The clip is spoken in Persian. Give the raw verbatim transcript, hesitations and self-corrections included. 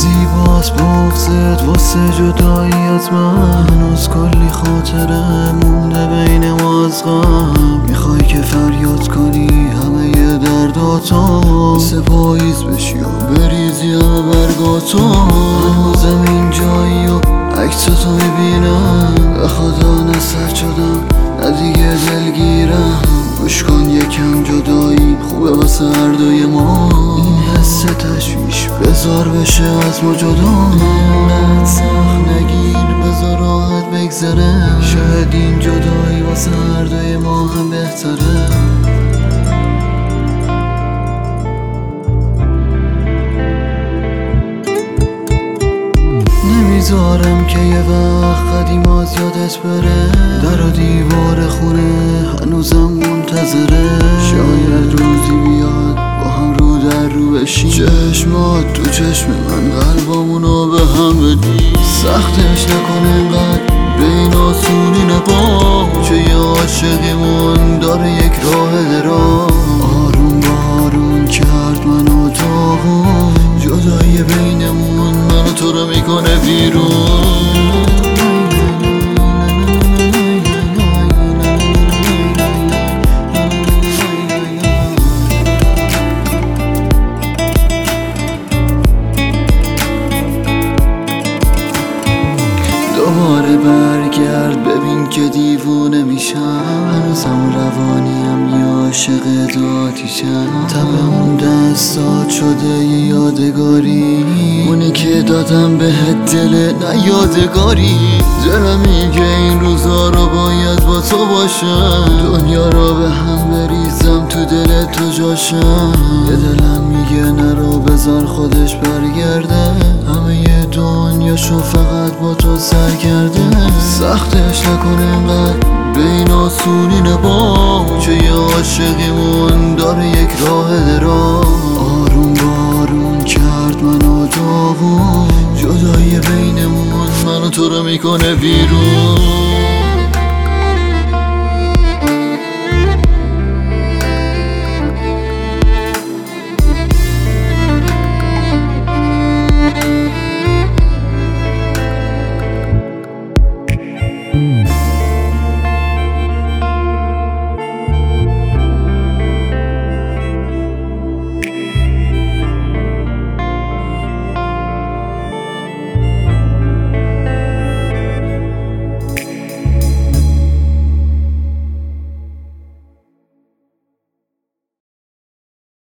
زیباست بغضت واسه جداییت، من هنوز کلی خاطره مونده بین ما از غم. میخوای که فریاد کنی همه ی درداتو، مثل پاییز بشی و بریزی همه برگاتو. هنوزم این جایی و عکستو میبینم، به خدا نه سرد شدم نه دیگه دلگیرم. گوش کن یکم جدایی خوبه واسه هر دوی ما، این حس تشویش بذار بشه از ما جدا. اینقدر سخت نگیر بذار راحت بگذره، شاید این جدایی واسه هر دوی ما هم بهتره. نمیذارم که یه وقت قدیم از یادت بره، در و دیوار خونه هنوزم منتظره. شاید روزی بیاد با هم رو در رو بشیم، چشمات تو چشم من قلبامونو به هم بدی. سختش نکن اینقدر به این آسونی نبا، چه یه عاشقیمون داره یک راه درا. آروم بارون کرد منو تو، جدایی بینمون منو تو رو میکنه بیرون. دوباره برگرد ببین که دیوونه میشم، هنوزم روانیم یا عاشق آتیشم. تب اون دستات شده یه یادگاری، اونی که دادم بهت دل نه یادگاری. دلم میگه این روزا رو باید با تو باشم، دنیا رو به هم بریزم تو دل تو جاشم. یه دلم میگه نرو بذار خودش برگرده، همه یه دنیاشو فقط با تو سر کرده. سختش نکن اینقدر به این آسونی نبا، چه یه عاشقیمون داره یک راه درا. آروم بارون کرد منو تو، جدایی بینمون منو تو رو میکنه بیرون.